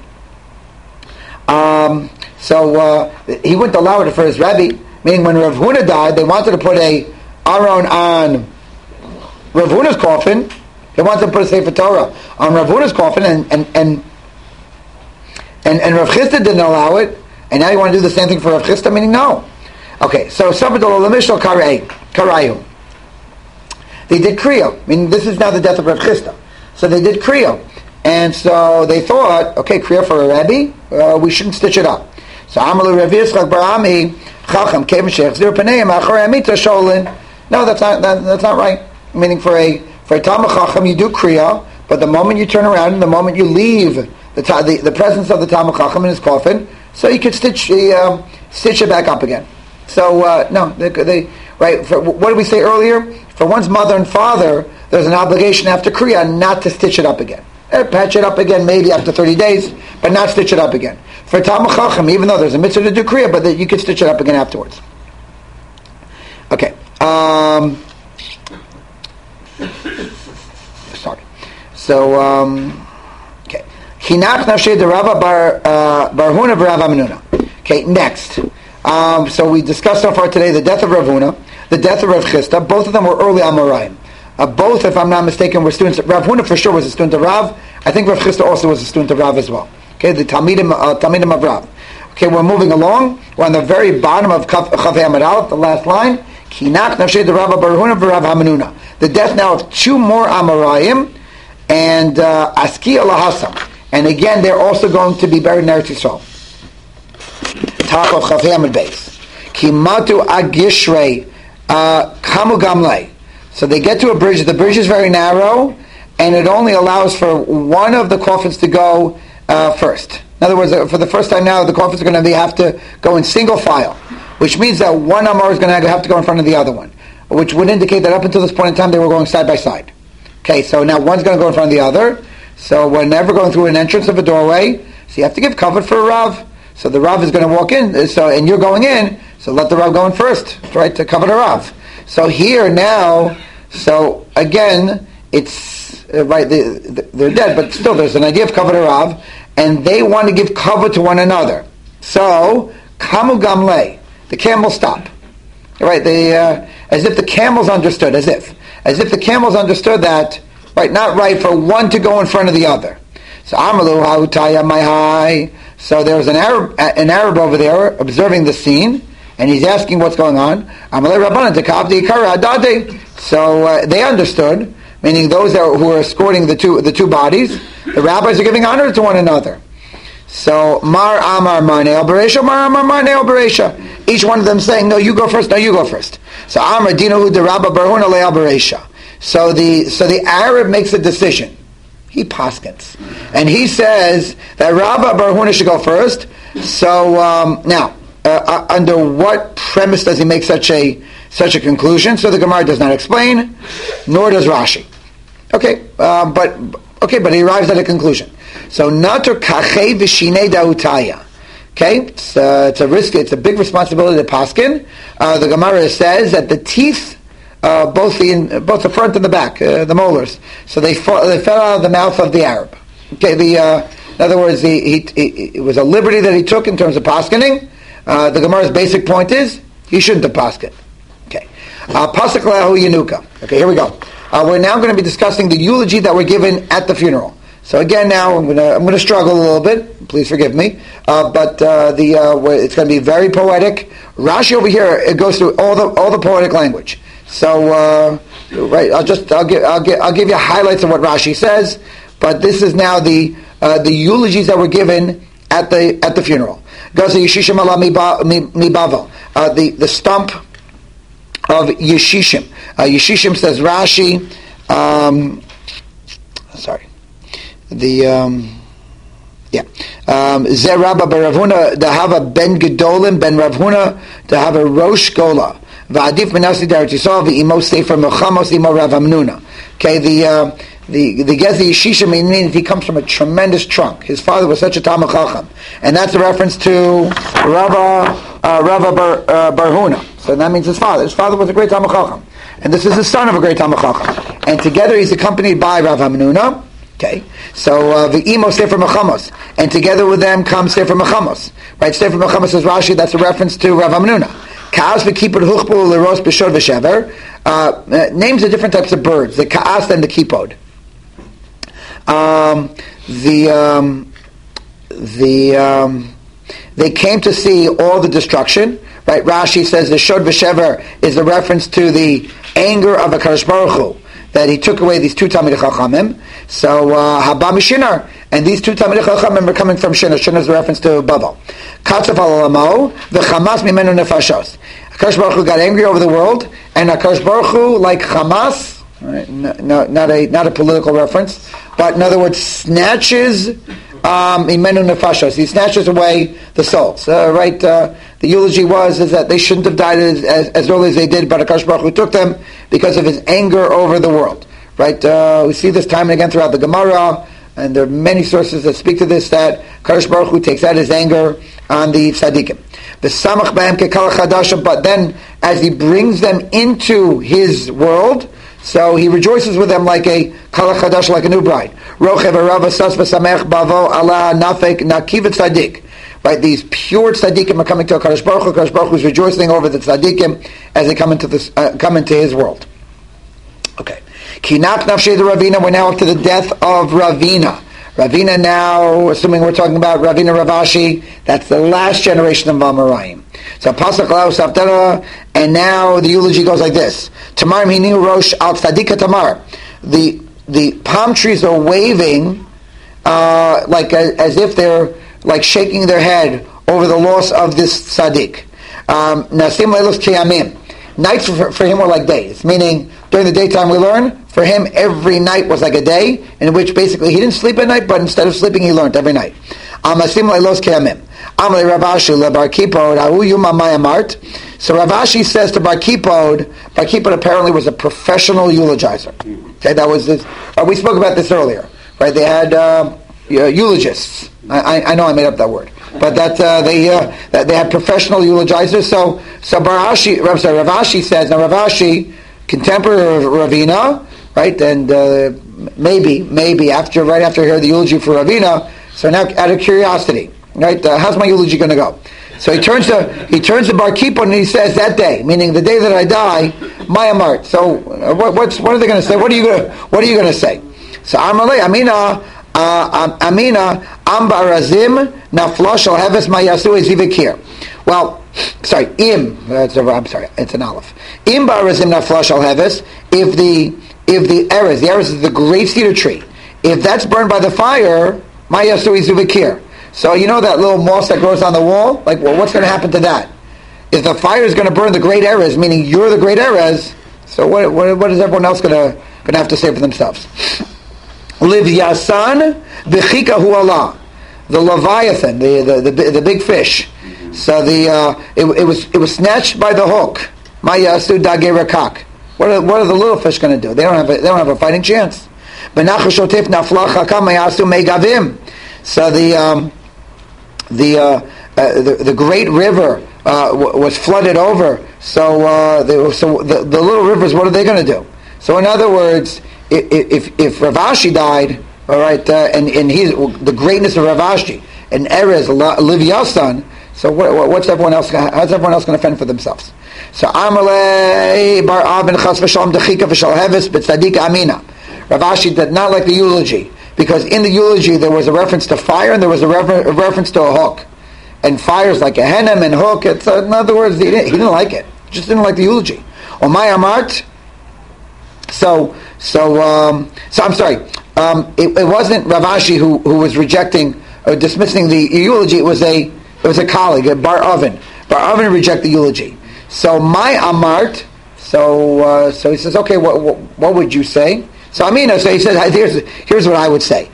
Um. So uh, he wouldn't allow it for his Rebbe. Meaning, when Rav Huna died, they wanted to put a Aron on Rav Huna's coffin. They wanted to put a Sefer Torah on Rav Huna's coffin, and and and and, and Rav Chisda didn't allow it. And now you want to do the same thing for Rav Chisda? Meaning, no. Okay, so Sabbatul Lamishal Karayu. They did Kriya. I mean, this is now the death of Rav Chisda. So they did Kriya. And so they thought, okay, Kriya for a Rebbe, uh, we shouldn't stitch it up. So Amalu Rav Yitzchak Barami Chacham Kevin Sheikh Zir Paneim Acharei Amita Sholin. No, that's not that, that's not right. Meaning, for a for a Talmud Chacham, you do Kriya, but the moment you turn around and the moment you leave the the, the presence of the Talmud Chacham in his coffin, so you could stitch the uh, stitch it back up again. So uh, no, they, they right. For, what did we say earlier? For one's mother and father, there's an obligation after Kriya not to stitch it up again. Eh, patch it up again maybe after thirty days, but not stitch it up again. For Talmud Chacham, even though there's a mitzvah to do Kriya, but that you could stitch it up again afterwards. Okay. Um, sorry. So, um, okay. Hinach nafshei de Rava bar bar Huna v'Rav Amenuna. Okay. Next. Um, so we discussed so far today the death of Rav Huna, the death of Rav Chisda. Both of them were early Amoraim. Uh, both, if I'm not mistaken, were students. Rav Huna for sure was a student of Rav. I think Rav Chisda also was a student of Rav as well. Okay, the Talmidim, uh, Talmidim of Rav. Okay, we're moving along. We're on the very bottom of Chavei Amud Aleph, the last line. Kinach nafshei de Rava bar Huna v'Rav Hamenuna. The death now of two more Amoraim and uh, Askia Lahasam. And again, they're also going to be buried in Eretz Yisrael. Talk of Chavei Amud Beis. Kimatu Agishrei Kamu Gamlei. So they get to a bridge. The bridge is very narrow, and it only allows for one of the coffins to go uh, first. In other words, for the first time now, the coffins are going to be, have to go in single file, which means that one Amar is going to have to go in front of the other one, which would indicate that up until this point in time, they were going side by side. Okay, so now one's going to go in front of the other. So whenever going through an entrance of a doorway, so you have to give cover for a Rav. So the Rav is going to walk in, so and you're going in, so let the Rav go in first, right, to cover the Rav. So here now, so again, it's, uh, right, they, they're dead, but still there's an idea of cover to Rav, and they want to give cover to one another. So, Kamu Gamle, the camels stop. Right, they, uh, as if the camels understood, as if, as if the camels understood that, right, not right for one to go in front of the other. So, Amalu Hautaya Maihai, so there's an Arab, an Arab over there observing the scene, and he's asking what's going on. So uh, they understood, meaning those that, who are escorting the two the two bodies. The rabbis are giving honor to one another. So Mar Amar Marnei Beresha, Mar Amar Marnei Beresha. Each one of them saying, "No, you go first. No, you go first." So Amar Dinahu de Rabba Barhuna Leal Beresha. So the so the Arab makes a decision. He paskins, and he says that Rabba Barhuna should go first. So um, now. Uh, under what premise does he make such a such a conclusion? So the Gemara does not explain, nor does Rashi. Okay, uh, but okay, but he arrives at a conclusion. So natur kachei v'shinei dautaya. Okay, it's, uh, it's a risk. It's a big responsibility to paskin. Uh, the Gemara says that the teeth, uh, both the in, both the front and the back, uh, the molars, so they fall, they fell out of the mouth of the Arab. Okay, the uh, in other words, he, he, he, it was a liberty that he took in terms of paskining. Uh, the Gemara's basic point is he shouldn't have paskin. Okay, pasuk lahu yenuka. Okay, here we go. Uh, we're now going to be discussing the eulogy that were given at the funeral. So again, now I'm going to I'm going to struggle a little bit. Please forgive me, uh, but uh, the uh, it's going to be very poetic. Rashi over here, it goes through all the all the poetic language. So uh, right, I'll just I'll give I'll give I'll give you highlights of what Rashi says. But this is now the uh, the eulogies that were given at the at the funeral. Goes to Yeshishim ala mibavel, uh, the the stump of Yeshishim. Uh, Yeshishim says Rashi. Um, sorry. The um, yeah, Ze Rabba ben Rav Huna dahava ben Gedolim ben Rav Huna dahava Rosh Gola va'adif menasi daret Yisrael v'imo sefer Melchamos imo Rav Hamnuna. Okay, the uh, the the Gezi Yeshishim means he comes from a tremendous trunk. His father was such a Talmid Chacham, and that's a reference to Rava uh, Rava Bar, uh, Bar Huna. So that means his father. His father was a great Talmid Chacham, and this is the son of a great Talmid Chacham. And together he's accompanied by Rav Hamnuna. Okay, so the imo Sefer Melchamos, and together with them comes Sefer Melchamos. Right, Sefer Melchamos is Rashi. That's a reference to Rav Hamnuna. Kaas v'kipod huchbu leros b'shor v'shever. Names of different types of birds. The kaas and the kipod. Um, the um, the um, they came to see all the destruction. Right, Rashi says the shod v'shever is a reference to the anger of HaKadosh Baruch Hu, that he took away these two Talmidei Chachamim. So Haba Mishinar, and these two Talmidei Chachamim are coming from Shinar. Shinar is a reference to Bavel. Katzaf al Olamo v'Chamas mimenu nefashos. HaKadosh Baruch Hu got angry over the world, and HaKadosh Baruch Hu, like Hamas, right, no, no, not a not a political reference, but in other words, snatches imenu um, nefashos. He snatches away the souls. Uh, right. Uh, The eulogy was is that they shouldn't have died as, as, as early as they did, but HaKadosh Baruch Hu took them because of his anger over the world. Right? Uh, we see this time and again throughout the Gemara, and there are many sources that speak to this, that HaKadosh Baruch Hu takes out his anger on the tzaddikim. The samach b'hem kekal chadasha, but then as he brings them into his world, so he rejoices with them like a kala chadash, like a new bride. Rochev arava sas v'samech bavo ala nafek nakivet tzaddik. Right, these pure tzaddikim are coming to HaKadosh Baruch Hu. HaKadosh Baruch Hu is rejoicing over the tzaddikim as they come into this, uh, come into his world. Okay. Kinak nafshei the Ravina. We're now up to the death of Ravina. Ravina now, assuming we're talking about Ravina Ravashi, that's the last generation of Amoraim. So Pasach Lau Savtera, and now the eulogy goes like this: Tamar Minu Rosh Al Tzaddika Tamar. The the palm trees are waving uh, like a, as if they're like shaking their head over the loss of this tzaddik. Nasim leilos kiyamim. Nights for, for him were like days, meaning during the daytime we learn, for him every night was like a day, in which basically he didn't sleep at night, but instead of sleeping he learned every night. Nasim leilos kiyamim. Amalei Ravashi lebar kipod ahu yuma mayamart. So Ravashi says to Bar Kipod, Bar Kipod apparently was a professional eulogizer. Okay, that was this. Uh, we spoke about this earlier, right? They had uh, eulogists. I, I know I made up that word, but that uh, they uh, that they had professional eulogizers. So so Barashi, sorry, Ravashi says now Ravashi, contemporary of Ravina, right? And uh, maybe maybe after right after I heard the eulogy for Ravina, so now out of curiosity, right? Uh, how's my eulogy going to go? So he turns to he turns to Bar Kippur and he says that day, meaning the day that I die, Mayamart. So uh, what, what's what are they going to say? What are you going what are you going to say? So Amalei Amina. Uh, Amina Ambarazim Naflosh Al Heves Mayasu Ezivikir. Well, sorry, Im. That's a, I'm sorry, it's an aleph. Im Barazim Naflosh Al Heves. If the if the erez, the erez is the great cedar tree. If that's burned by the fire, Mayasu Ezivikir. So you know that little moss that grows on the wall. Like, well, what's going to happen to that? If the fire is going to burn the great erez, meaning you're the great erez, so what? What, what is everyone else going to going to have to say for themselves? Livyasan v'chika hu Allah, the Leviathan, the, the the the big fish. So the uh, it, it was it was snatched by the hook. Mayasu dagei rakak. What are what are the little fish going to do? They don't have a, they don't have a fighting chance. Benachashotef naflacha mayasu megavim. So the um, the, uh, uh, the the great river uh, w- was flooded over. So uh, they, so the, the little rivers, what are they going to do? So in other words, If if Ravashi died, all right, uh, and and he's the greatness of Ravashi and Erez Livyasan, so what, what's everyone else? How's everyone else going to fend for themselves? So Amalei Bar Abin Chas V'Shalom Dechika V'Shal Heves B'Tzadik Amina. Ravashi did not like the eulogy because in the eulogy there was a reference to fire and there was a, refer- a reference to a hook. And fire's like a henem and hook. It's, uh, in other words, he didn't, he didn't like it. Just didn't like the eulogy. Or my amart. So, so, um, so I'm sorry. Um, it, it wasn't Rav Ashi who, who was rejecting or dismissing the eulogy. It was a it was a colleague, a Bar Oven. Bar Oven rejected the eulogy. So my amart. So uh, so he says, okay, what, what what would you say? So Amina, so he says, here's here's what I would say.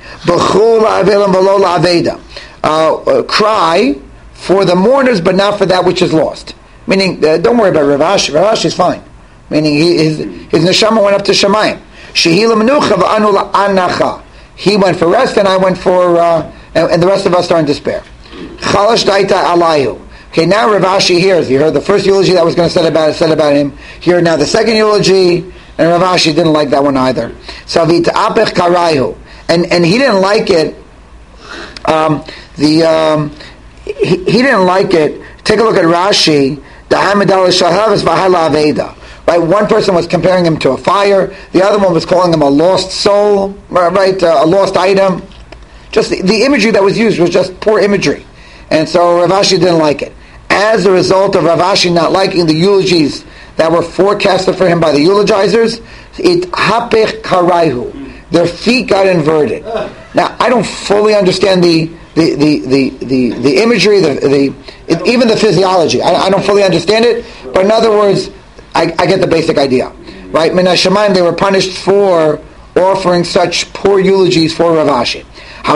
Uh, cry for the mourners, but not for that which is lost. Meaning, uh, don't worry about Rav Ashi. Rav Ashi is fine. Meaning, he, his his neshama went up to Shemayim. Shehila menucha v'anu la'anacha. He went for rest, and I went for, uh, and, and the rest of us are in despair. Chalash daita alayhu. Okay, now Rav Ashi hears. You heard the first eulogy that was going to say about said about him. Here now the second eulogy, and Rav Ashi didn't like that one either. So v'ita'apech karayhu, and and he didn't like it. Um, the um, he, he didn't like it. Take a look at Rashi. The Hamadal Shahavas Vahala Aveda. Right, one person was comparing him to a fire. The other one was calling him a lost soul. Right, uh, a lost item. Just the, the imagery that was used was just poor imagery, and so Rav Ashi didn't like it. As a result of Rav Ashi not liking the eulogies that were forecasted for him by the eulogizers, it hapech karaihu. Their feet got inverted. Now, I don't fully understand the the the the, the, the imagery, the the it, even the physiology. I, I don't fully understand it, but in other words, I, I get the basic idea. Right? Min hashamayim, they were punished for offering such poor eulogies for Rav Ashi.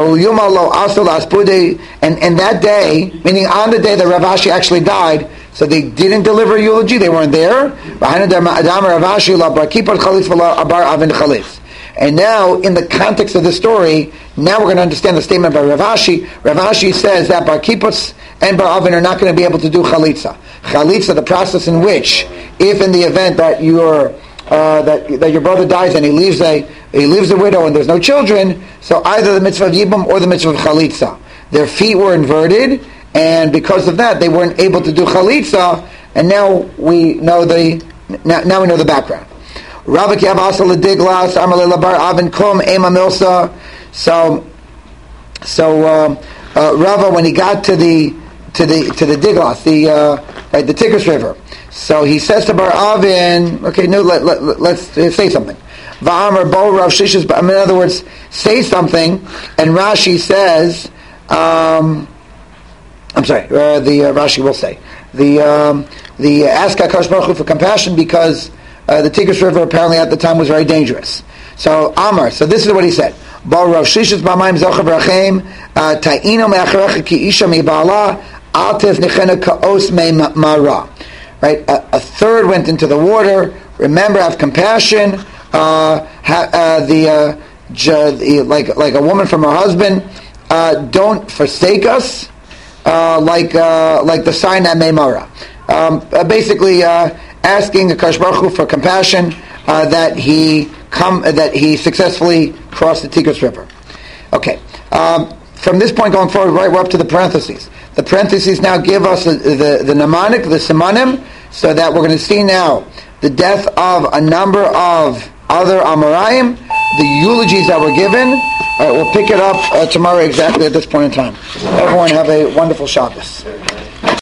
And and that day, meaning on the day that Rav Ashi actually died, so they didn't deliver a eulogy, they weren't there. And now, in the context of the story, now we're going to understand the statement by Rav Ashi. Rav Ashi says that Bar Kipputz and Bar Avin are not going to be able to do chalitza. Chalitza, the process in which, if in the event that your uh, that that your brother dies and he leaves a he leaves a widow and there's no children, so either the mitzvah of yibum or the mitzvah of chalitza. Their feet were inverted, and because of that, they weren't able to do chalitza. And now we know the now, now we know the background. So, so uh, uh, Rava, when he got to the to the to the Diglas, the uh, right, the Tigris River, so he says to Bar Avin, okay, no, let, let, let, let's say something. Va'amar bo Rav Shishis, in other words, say something, and Rashi says, um, I'm sorry, uh, the uh, Rashi will say the um, the uh, ask HaKadosh Baruch Hu for compassion because uh, the Tigris River apparently at the time was very dangerous. So Amar, so this is what he said. Bo Rav Shishis b'mayim zochav rachem ta'ino me'acharecha ki isha mi'ba'ala altev nechena ka'os me'mara. Right, a, a third went into the water. Remember, have compassion. Uh, ha, uh, the, uh, j- the like like a woman from her husband. Uh, don't forsake us, uh, like uh, like the sign at Meimara. Um, uh, basically, uh, asking HaKadosh Baruch Hu for compassion uh, that he come uh, that he successfully crossed the Tigris River. Okay. Um, from this point going forward, right, we're up to the parentheses. The parentheses now give us the the, the mnemonic, the simanim, so that we're going to see now the death of a number of other Amoraim, the eulogies that were given. All right, we'll pick it up uh, tomorrow exactly at this point in time. Everyone have a wonderful Shabbos.